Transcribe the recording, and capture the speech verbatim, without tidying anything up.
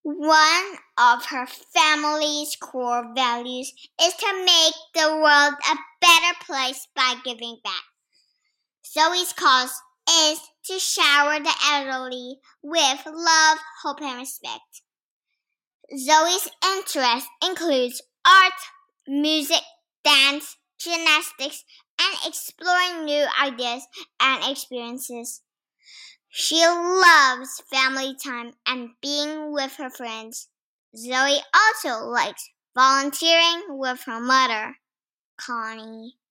One of her family's core values is to make the world a better place by giving back. Zoe's cause is to shower the elderly with love, hope, and respect. Zoe's interest includes art, music, dance, gymnastics, and exploring new ideas and experiences. She loves family time and being with her friends. Zoe also likes volunteering with her mother, Connie.